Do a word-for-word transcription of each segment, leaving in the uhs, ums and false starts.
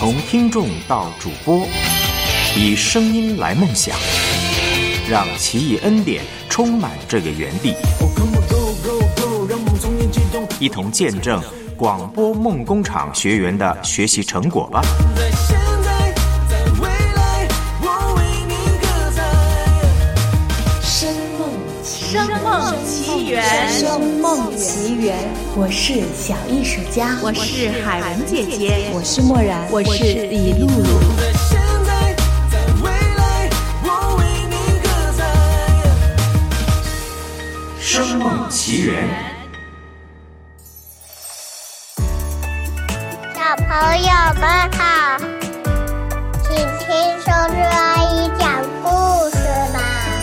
从听众到主播，以声音来梦想，让奇异恩典充满这个园地，一同见证广播梦工厂学员的学习成果吧。 声梦奇缘， 声梦奇缘，我是小艺术家， 我是海文姐姐， 我是默然， 我是李露露。 声梦奇缘， 小朋友们好，请听松枝阿姨讲故事吧。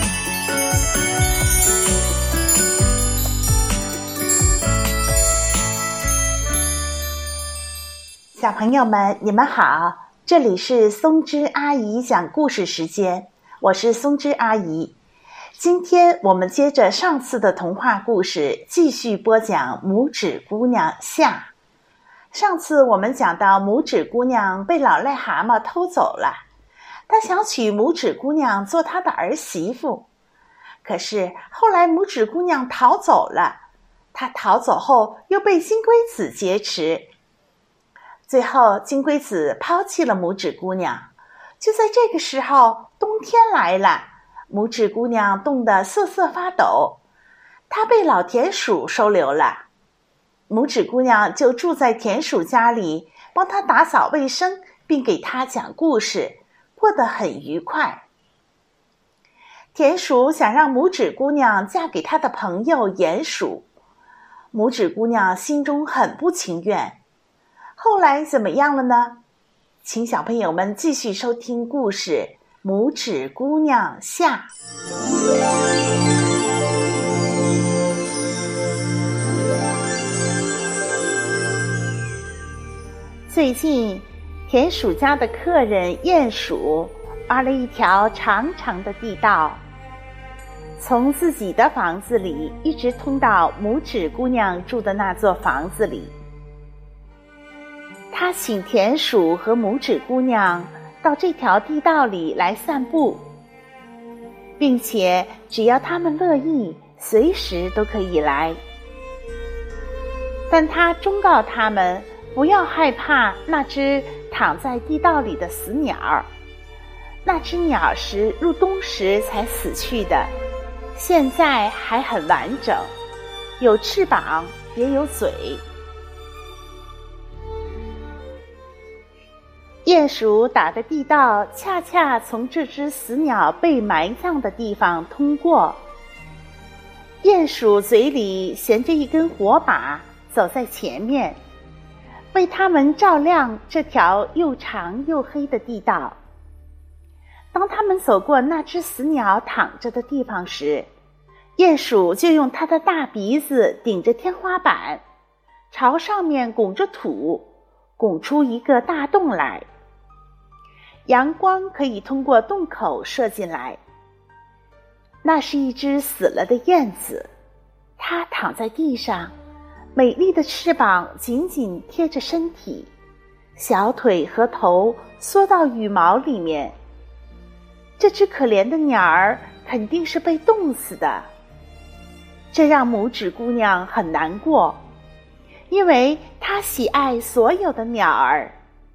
小朋友们，你们好，这里是松枝阿姨讲故事时间，我是松枝阿姨。今天我们接着上次的童话故事，继续播讲拇指姑娘下。上次我们讲到拇指姑娘被老癞蛤蟆偷走了，她想娶拇指姑娘做她的儿媳妇，可是后来拇指姑娘逃走了，她逃走后又被金龟子劫持，最后金龟子抛弃了拇指姑娘。就在这个时候，冬天来了，拇指姑娘冻得瑟瑟发抖，她被老田鼠收留了。拇指姑娘就住在田鼠家里，帮她打扫卫生，并给她讲故事，过得很愉快。田鼠想让拇指姑娘嫁给他的朋友鼹鼠，拇指姑娘心中很不情愿。后来怎么样了呢？请小朋友们继续收听故事《拇指姑娘下》。最近，田鼠家的客人鼹鼠挖了一条长长的地道，从自己的房子里一直通到拇指姑娘住的那座房子里。他请田鼠和拇指姑娘到这条地道里来散步，并且只要他们乐意，随时都可以来。但他忠告他们不要害怕那只躺在地道里的死鸟，那只鸟是入冬时才死去的，现在还很完整，有翅膀也有嘴。鼹鼠打的地道恰恰从这只死鸟被埋葬的地方通过，鼹鼠嘴里衔着一根火把，走在前面，为他们照亮这条又长又黑的地道。当他们走过那只死鸟躺着的地方时，鼹鼠就用它的大鼻子顶着天花板，朝上面拱着土，拱出一个大洞来。阳光可以通过洞口射进来。那是一只死了的燕子，它躺在地上，美丽的翅膀紧紧贴着身体，小腿和头缩到羽毛里面。这只可怜的鸟儿肯定是被冻死的，这让拇指姑娘很难过，因为她喜爱所有的鸟儿。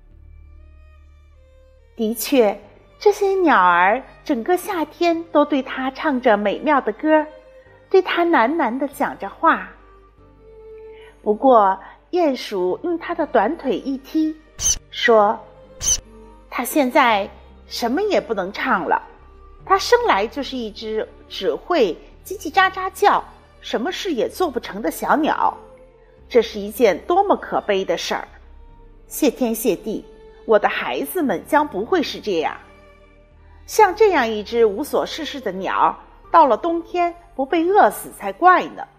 的确，这些鸟儿整个夏天都对她唱着美妙的歌，对她喃喃地讲着话。不过鼹鼠用它的短腿一踢，说它现在什么也不能唱了，它生来就是一只只会叽叽喳喳叫，什么事也做不成的小鸟，这是一件多么可悲的事儿！谢天谢地，我的孩子们将不会是这样。像这样一只无所事事的鸟，到了冬天不被饿死才怪呢。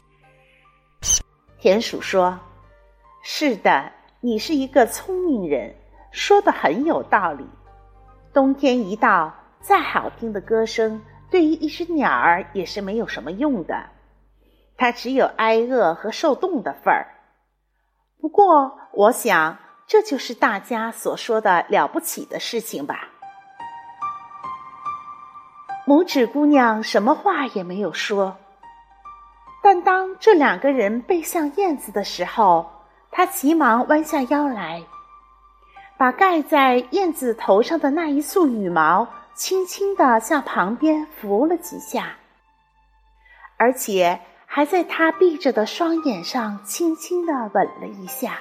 田鼠说：是的，你是一个聪明人，说得很有道理。冬天一到，再好听的歌声对于一只鸟儿也是没有什么用的，它只有挨饿和受冻的份儿。不过我想这就是大家所说的了不起的事情吧。拇指姑娘什么话也没有说，但当这两个人背向燕子的时候，她急忙弯下腰来，把盖在燕子头上的那一束羽毛轻轻地向旁边拂了几下，而且还在她闭着的双眼上轻轻地吻了一下。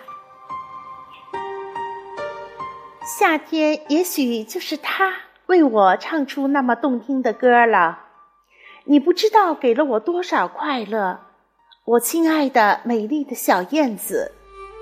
夏天也许就是他为我唱出那么动听的歌了，你不知道给了我多少快乐，我亲爱的美丽的小燕子。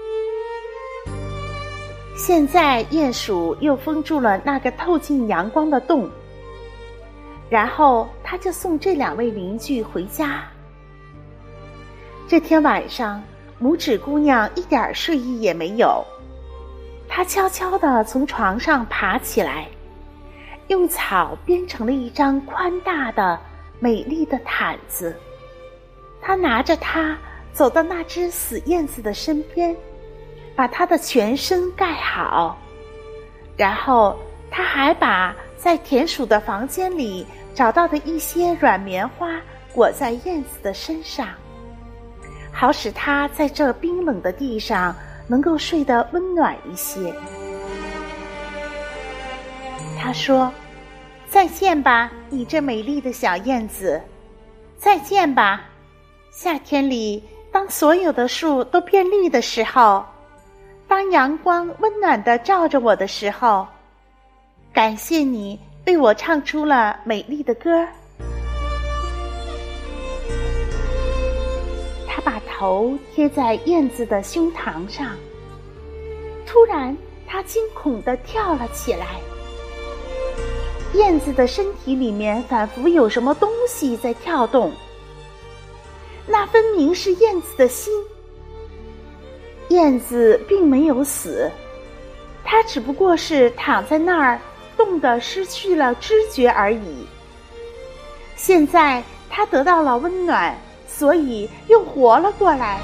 现在鼹鼠又封住了那个透进阳光的洞，然后他就送这两位邻居回家。这天晚上，拇指姑娘一点睡意也没有，她悄悄地从床上爬起来，用草编成了一张宽大的美丽的毯子。她拿着它走到那只死燕子的身边，把它的全身盖好，然后她还把在田鼠的房间里找到的一些软棉花裹在燕子的身上，好使它在这冰冷的地上能够睡得温暖一些。他说：再见吧，你这美丽的小燕子，再见吧。夏天里，当所有的树都变绿的时候，当阳光温暖地照着我的时候，感谢你为我唱出了美丽的歌。他把头贴在燕子的胸膛上，突然他惊恐地跳了起来。燕子的身体里面仿佛有什么东西在跳动，那分明是燕子的心。燕子并没有死，它只不过是躺在那儿，冻得失去了知觉而已。现在它得到了温暖，所以又活了过来。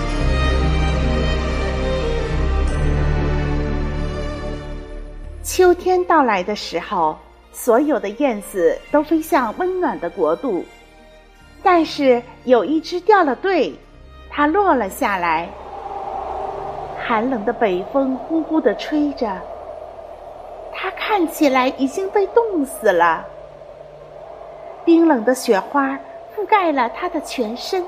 秋天到来的时候，所有的燕子都飞向温暖的国度，但是有一只掉了队，它落了下来。寒冷的北风呼呼地吹着，它看起来已经被冻死了。冰冷的雪花覆盖了它的全身。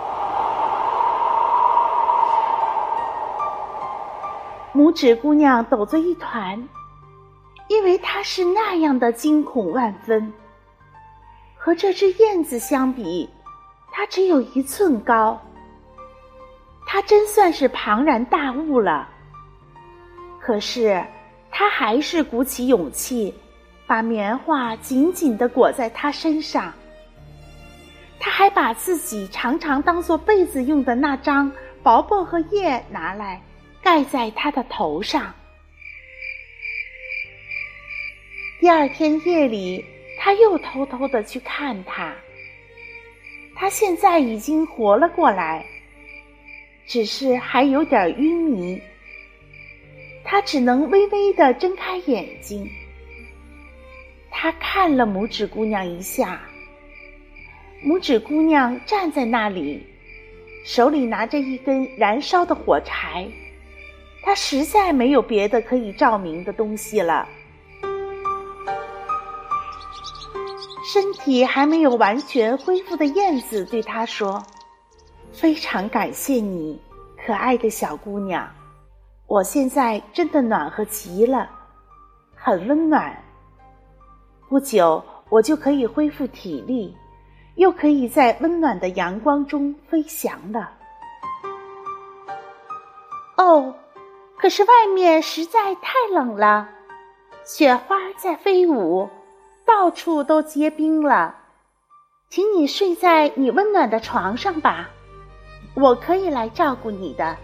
拇指姑娘抖作一团，因为她是那样的惊恐万分。和这只燕子相比，它只有一寸高，它真算是庞然大物了。可是她还是鼓起勇气，把棉花紧紧地裹在她身上。她还把自己常常当作被子用的那张薄薄荷叶拿来盖在她的头上。第二天夜里，他又偷偷地去看它。他现在已经活了过来，只是还有点晕迷。他只能微微地睁开眼睛。他看了拇指姑娘一下，拇指姑娘站在那里，手里拿着一根燃烧的火柴。她实在没有别的可以照明的东西了。身体还没有完全恢复的燕子对她说：非常感谢你，可爱的小姑娘，我现在真的暖和极了，很温暖。不久我就可以恢复体力，又可以在温暖的阳光中飞翔了。哦，可是外面实在太冷了，雪花在飞舞，到处都结冰了。请你睡在你温暖的床上吧，我可以来照顾你的。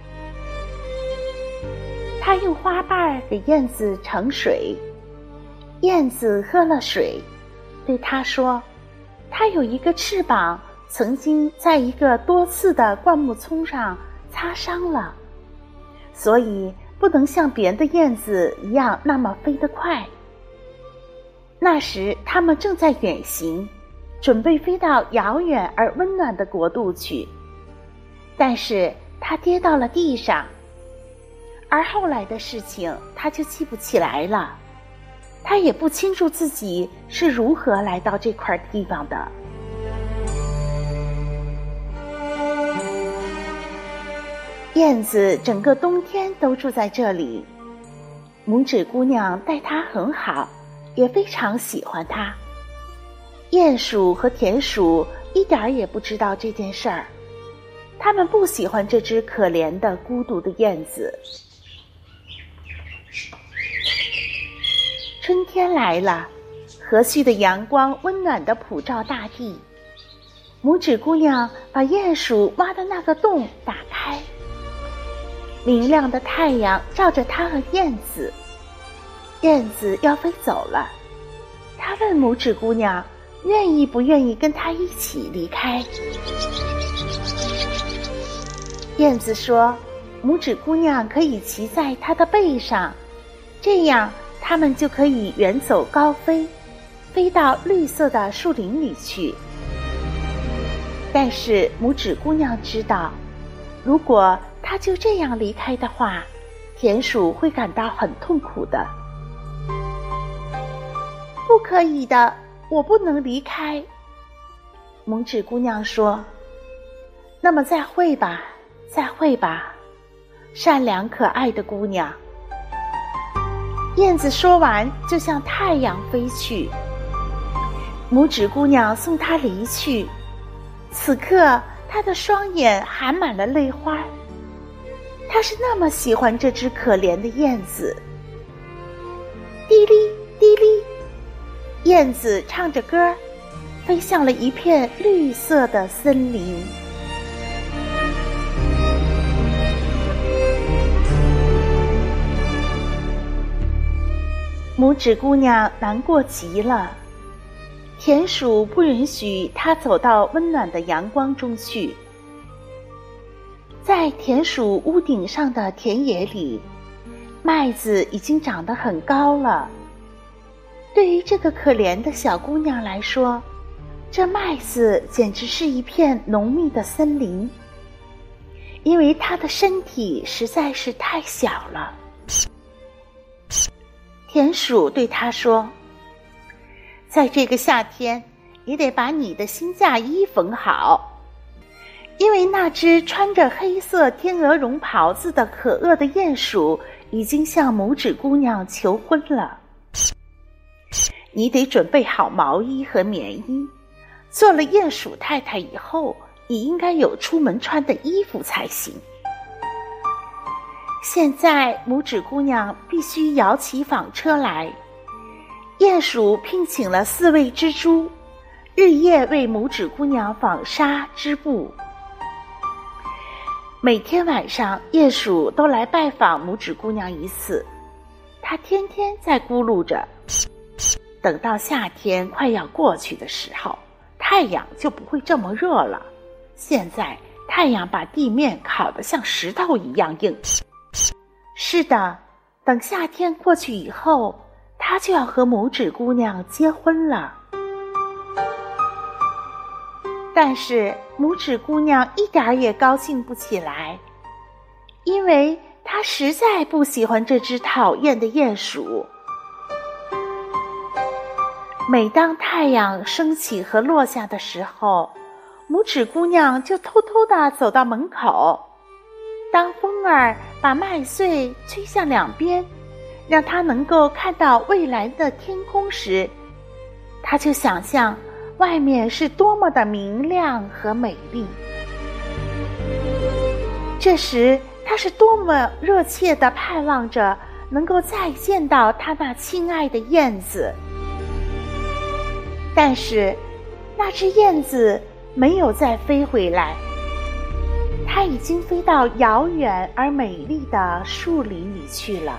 他用花瓣给燕子盛水，燕子喝了水，对他说：他有一个翅膀曾经在一个多刺的灌木丛上擦伤了，所以不能像别的燕子一样那么飞得快。那时它们正在远行，准备飞到遥远而温暖的国度去。但是它跌到了地上，而后来的事情它就记不起来了，它也不清楚自己是如何来到这块地方的。燕子整个冬天都住在这里，拇指姑娘待它很好，也非常喜欢它。鼹鼠和田鼠一点儿也不知道这件事儿，他们不喜欢这只可怜的孤独的燕子。春天来了，和煦的阳光温暖地普照大地。拇指姑娘把鼹鼠挖的那个洞打开，明亮的太阳照着它和燕子。燕子要飞走了，她问拇指姑娘愿意不愿意跟她一起离开。燕子说拇指姑娘可以骑在她的背上，这样它们就可以远走高飞，飞到绿色的树林里去。但是拇指姑娘知道，如果她就这样离开的话，田鼠会感到很痛苦的。不可以的，我不能离开。拇指姑娘说，那么再会吧，再会吧，善良可爱的姑娘。燕子说完就向太阳飞去，拇指姑娘送她离去。此刻她的双眼含满了泪花，她是那么喜欢这只可怜的燕子。滴哩滴哩，燕子唱着歌，飞向了一片绿色的森林。拇指姑娘难过极了，田鼠不允许她走到温暖的阳光中去。在田鼠屋顶上的田野里，麦子已经长得很高了。对于这个可怜的小姑娘来说，这麦子简直是一片浓密的森林，因为她的身体实在是太小了。田鼠对她说，在这个夏天，你得把你的新嫁衣缝好，因为那只穿着黑色天鹅绒袍子的可恶的鼹鼠已经向拇指姑娘求婚了。你得准备好毛衣和棉衣，做了鼹鼠太太以后，你应该有出门穿的衣服才行。现在拇指姑娘必须摇起纺车来，鼹鼠聘请了四位蜘蛛，日夜为拇指姑娘纺纱织布。每天晚上，鼹鼠都来拜访拇指姑娘一次，它天天在咕噜着。等到夏天快要过去的时候，太阳就不会这么热了。现在太阳把地面烤得像石头一样硬。是的，等夏天过去以后，他就要和拇指姑娘结婚了。但是拇指姑娘一点儿也高兴不起来，因为她实在不喜欢这只讨厌的鼹鼠。每当太阳升起和落下的时候，拇指姑娘就偷偷地走到门口。当风儿把麦穗吹向两边，让她能够看到未来的天空时，她就想象外面是多么的明亮和美丽。这时她是多么热切地盼望着能够再见到她那亲爱的燕子。但是那只燕子没有再飞回来，它已经飞到遥远而美丽的树林里去了。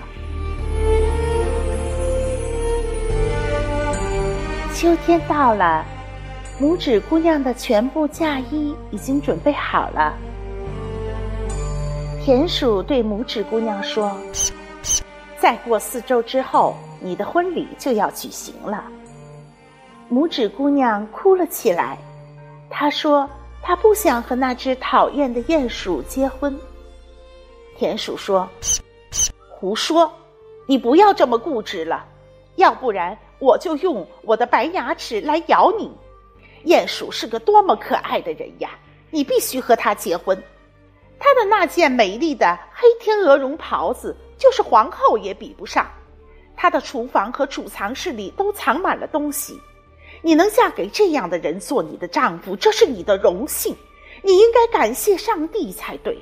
秋天到了，拇指姑娘的全部嫁衣已经准备好了。 田鼠对拇指姑娘说：再过四周之后，你的婚礼就要举行了。拇指姑娘哭了起来，她说她不想和那只讨厌的鼹鼠结婚。田鼠说：胡说，你不要这么固执了，要不然我就用我的白牙齿来咬你。鼹鼠是个多么可爱的人呀，你必须和他结婚。他的那件美丽的黑天鹅绒袍子，就是皇后也比不上。他的厨房和储藏室里都藏满了东西。你能嫁给这样的人做你的丈夫，这是你的荣幸，你应该感谢上帝才对。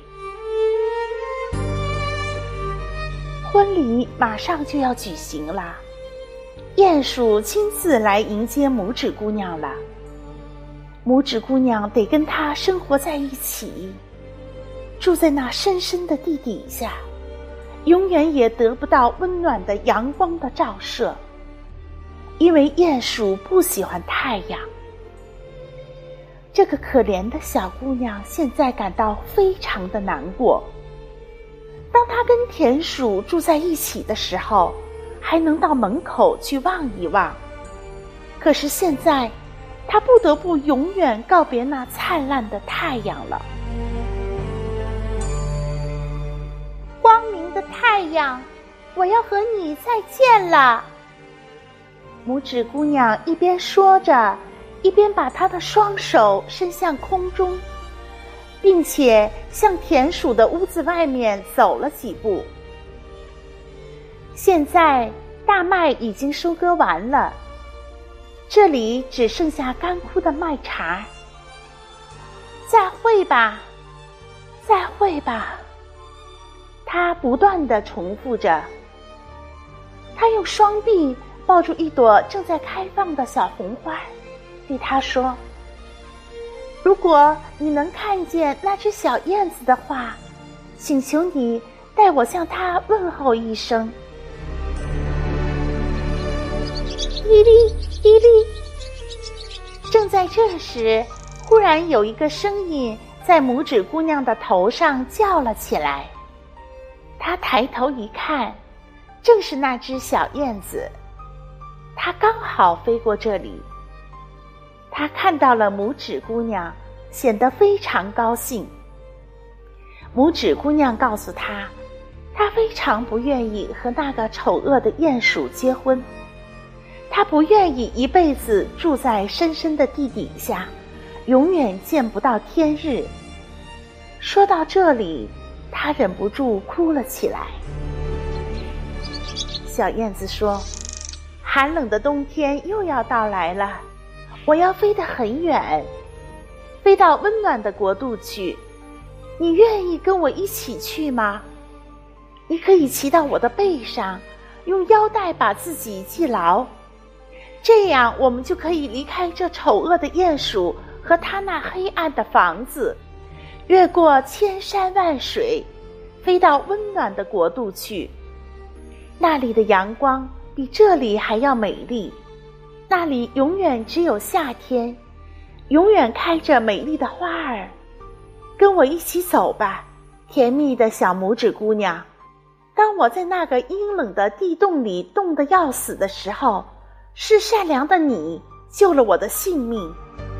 婚礼马上就要举行了，鼹鼠亲自来迎接拇指姑娘了。拇指姑娘得跟他生活在一起，住在那深深的地底下，永远也得不到温暖的阳光的照射，因为鼹鼠不喜欢太阳。这个可怜的小姑娘现在感到非常的难过。当她跟田鼠住在一起的时候，还能到门口去望一望，可是现在她不得不永远告别那灿烂的太阳了。光明的太阳，我要和你再见了。拇指姑娘一边说着，一边把她的双手伸向空中，并且向田鼠的屋子外面走了几步。现在大麦已经收割完了，这里只剩下干枯的麦茬。再会吧，再会吧，他不断地重复着。他用双臂抱住一朵正在开放的小红花，对他说：如果你能看见那只小燕子的话，请求你代我向它问候一声。滴哩滴哩。正在这时，忽然有一个声音在拇指姑娘的头上叫了起来。她抬头一看，正是那只小燕子，它刚好飞过这里。她看到了拇指姑娘，显得非常高兴。拇指姑娘告诉她，她非常不愿意和那个丑恶的鼹鼠结婚，她不愿意一辈子住在深深的地底下，永远见不到天日。说到这里，她忍不住哭了起来。小燕子说：寒冷的冬天又要到来了，我要飞得很远，飞到温暖的国度去。你愿意跟我一起去吗？你可以骑到我的背上，用腰带把自己系牢，这样我们就可以离开这丑恶的鼹鼠和他那黑暗的房子，越过千山万水，飞到温暖的国度去。那里的阳光比这里还要美丽，那里永远只有夏天，永远开着美丽的花儿。跟我一起走吧，甜蜜的小拇指姑娘。当我在那个阴冷的地洞里冻得要死的时候，是善良的你救了我的性命。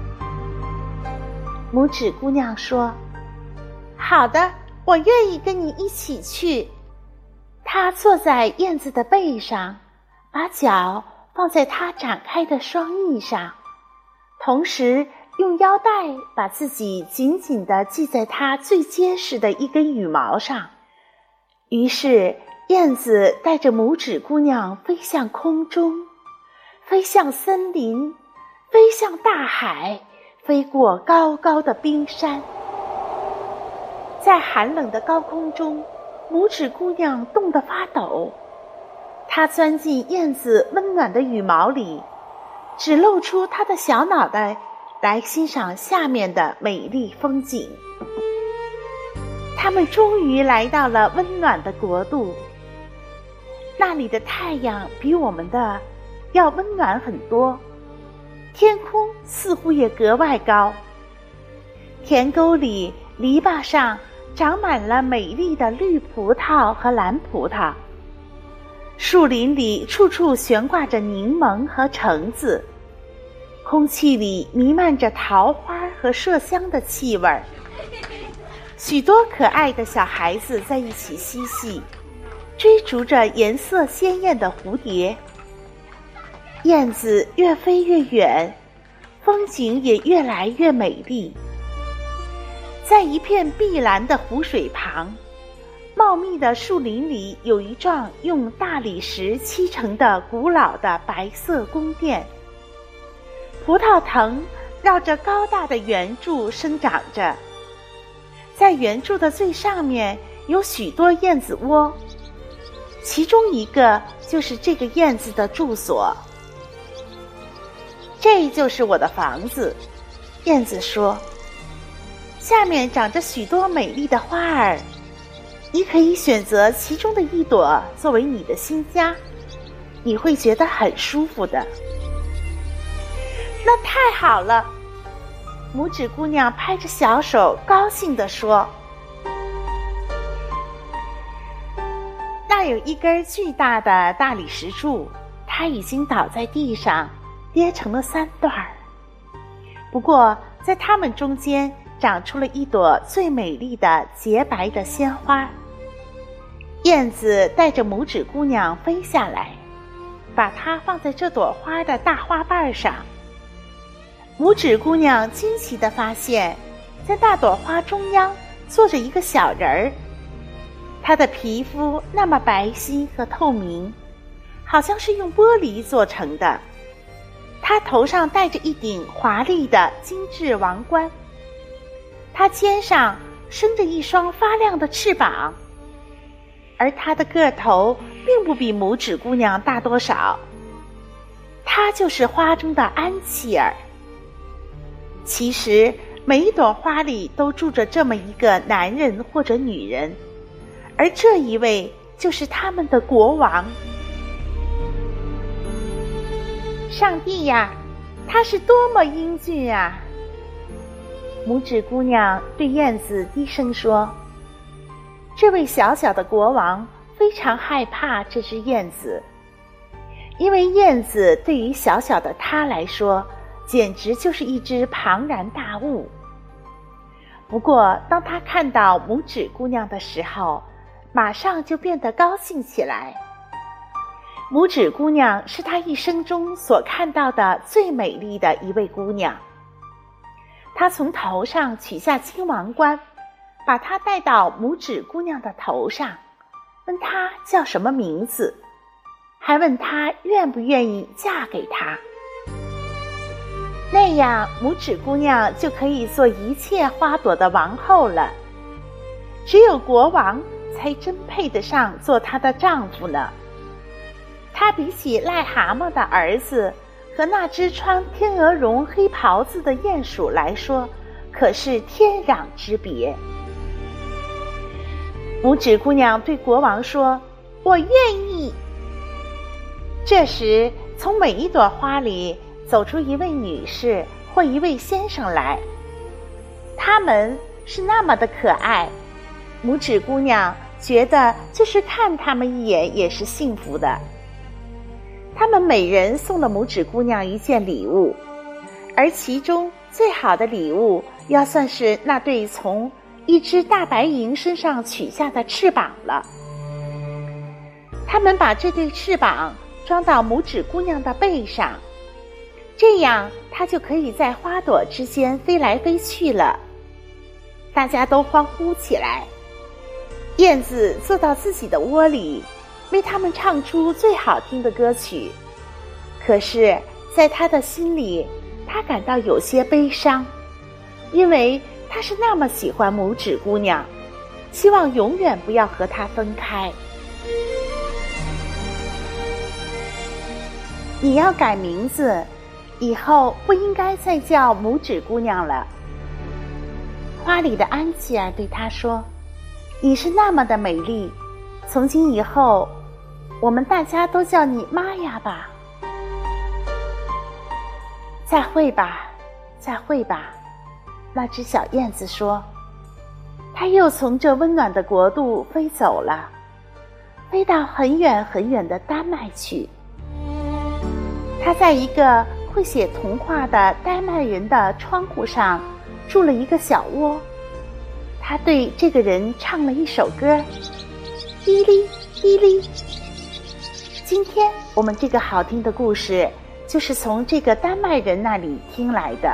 拇指姑娘说：好的，我愿意跟你一起去。她坐在燕子的背上，把脚放在她展开的双翼上，同时用腰带把自己紧紧地系在它最结实的一根羽毛上。于是燕子带着拇指姑娘飞向空中，飞向森林，飞向大海，飞过高高的冰山。在寒冷的高空中，拇指姑娘冻得发抖。她钻进燕子温暖的羽毛里，只露出她的小脑袋来欣赏下面的美丽风景。他们终于来到了温暖的国度，那里的太阳比我们的要温暖很多，天空似乎也格外高。田沟里篱笆上长满了美丽的绿葡萄和蓝葡萄，树林里处处悬挂着柠檬和橙子，空气里弥漫着桃花和麝香的气味儿。许多可爱的小孩子在一起嬉戏，追逐着颜色鲜艳的蝴蝶。燕子越飞越远，风景也越来越美丽。在一片碧蓝的湖水旁，茂密的树林里有一幢用大理石砌成的古老的白色宫殿。葡萄藤绕着高大的圆柱生长着，在圆柱的最上面有许多燕子窝，其中一个就是这个燕子的住所。这就是我的房子，燕子说，下面长着许多美丽的花儿，你可以选择其中的一朵作为你的新家，你会觉得很舒服的。那太好了，拇指姑娘拍着小手高兴地说。那有一根巨大的大理石柱，它已经倒在地上，跌成了三段儿。不过在它们中间长出了一朵最美丽的洁白的鲜花。燕子带着拇指姑娘飞下来，把它放在这朵花的大花瓣上。拇指姑娘惊奇地发现，在那朵花中央坐着一个小人儿，他的皮肤那么白皙和透明，好像是用玻璃做成的。他头上戴着一顶华丽的精致王冠，他肩上生着一双发亮的翅膀，而他的个头并不比拇指姑娘大多少。他就是花中的安琪儿。其实每一朵花里都住着这么一个男人或者女人，而这一位就是他们的国王。上帝呀，他是多么英俊啊！拇指姑娘对燕子低声说。这位小小的国王非常害怕这只燕子，因为燕子对于小小的他来说简直就是一只庞然大物。不过当他看到拇指姑娘的时候，马上就变得高兴起来。拇指姑娘是他一生中所看到的最美丽的一位姑娘。他从头上取下金王冠，把它戴到拇指姑娘的头上，问她叫什么名字，还问她愿不愿意嫁给他。那样拇指姑娘就可以做一切花朵的王后了。只有国王才真配得上做她的丈夫呢。他比起癞蛤蟆的儿子和那只穿天鹅绒黑袍子的鼹鼠来说，可是天壤之别。拇指姑娘对国王说，我愿意。这时从每一朵花里走出一位女士或一位先生来，他们是那么的可爱，拇指姑娘觉得就是看他们一眼也是幸福的。他们每人送了拇指姑娘一件礼物，而其中最好的礼物要算是那对从一只大白蝇身上取下的翅膀了。他们把这对翅膀装到拇指姑娘的背上，这样她就可以在花朵之间飞来飞去了。大家都欢呼起来。燕子坐到自己的窝里，为他们唱出最好听的歌曲。可是在他的心里，他感到有些悲伤，因为他是那么喜欢拇指姑娘，希望永远不要和她分开。你要改名字，以后不应该再叫拇指姑娘了。花里的安琪儿对她说，你是那么的美丽，从今以后我们大家都叫你玛雅吧。再会吧，再会吧，那只小燕子说。 他又从这温暖的国度飞走了，飞到很远很远的丹麦去。他在一个会写童话的丹麦人的窗户上筑了一个小窝，他对这个人唱了一首歌，滴哩滴哩。今天我们这个好听的故事就是从这个丹麦人那里听来的。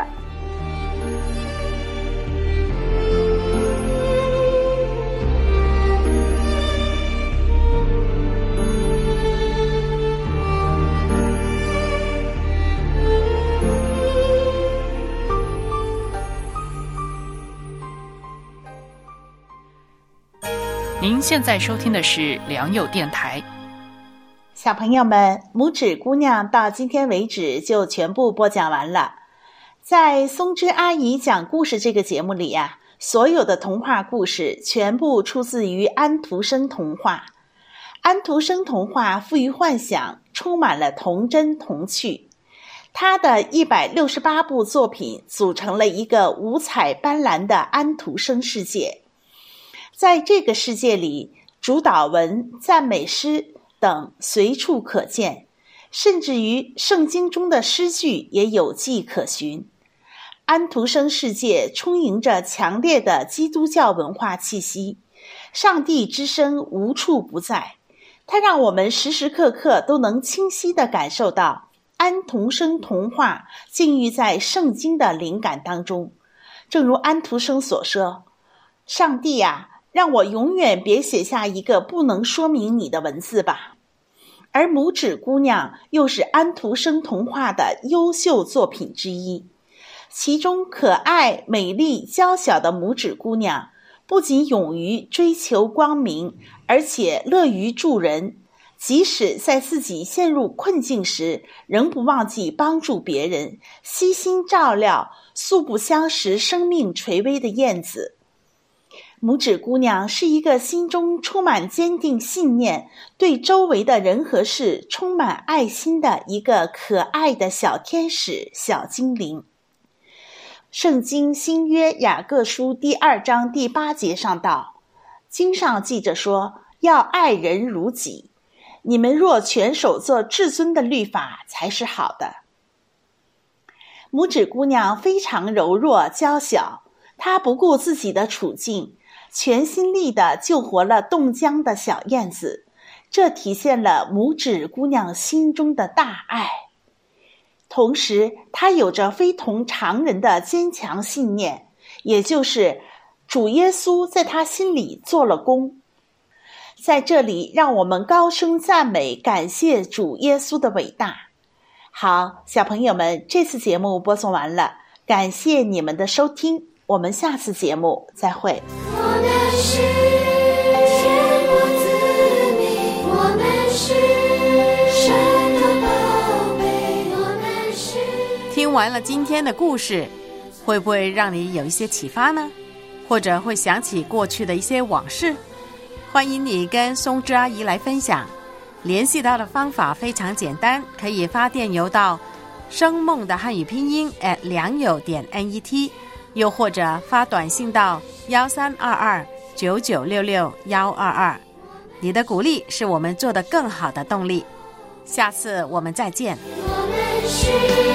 您现在收听的是良友电台。 小朋友们，拇指姑娘到今天为止就全部播讲完了。在松枝阿姨讲故事这个节目里呀、啊，所有的童话故事全部出自于安徒生童话。安徒生童话富于幻想，充满了童真童趣。他的一百六十八部作品组成了一个五彩斑斓的安徒生世界。在这个世界里，主导文、赞美诗等随处可见，甚至于圣经中的诗句也有迹可循。安徒生世界充盈着强烈的基督教文化气息，上帝之声无处不在，它让我们时时刻刻都能清晰地感受到安徒生童话浸浴在圣经的灵感当中。正如安徒生所说，上帝啊，让我永远别写下一个不能说明你的文字吧。而拇指姑娘又是安徒生童话的优秀作品之一，其中可爱、美丽、娇小的拇指姑娘不仅勇于追求光明，而且乐于助人，即使在自己陷入困境时，仍不忘记帮助别人，悉心照料素不相识、生命垂危的燕子。拇指姑娘是一个心中充满坚定信念，对周围的人和事充满爱心的一个可爱的小天使、小精灵。圣经新约雅各书第二章第八节上道，经上记着说，要爱人如己，你们若全守做至尊的律法，才是好的。拇指姑娘非常柔弱娇小，她不顾自己的处境，全心力地救活了冻僵的小燕子，这体现了拇指姑娘心中的大爱。同时，她有着非同常人的坚强信念，也就是主耶稣在她心里做了工。在这里，让我们高声赞美、感谢主耶稣的伟大。好，小朋友们，这次节目播送完了，感谢你们的收听，我们下次节目再会。 我们是天国子民，我们是神的宝贝，我们是。 听完了今天的故事，会不会让你有一些启发呢？或者会想起过去的一些往事？欢迎你跟松枝阿姨来分享。联系到的方法非常简单，可以发电邮到生梦的汉语拼音 at 良友点 net， 又或者发短信到幺三二二九九六六幺二二。你的鼓励是我们做得更好的动力。下次我们再见。 我们是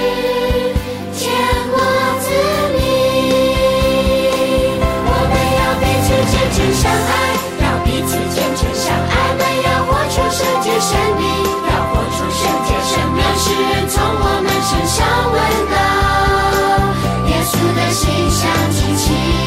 天国子民，我们要彼此坚持相爱，要彼此坚持相爱，我们要活出圣洁生命，要活出圣洁生命，让世人从我们身上闻到耶稣的馨香气息。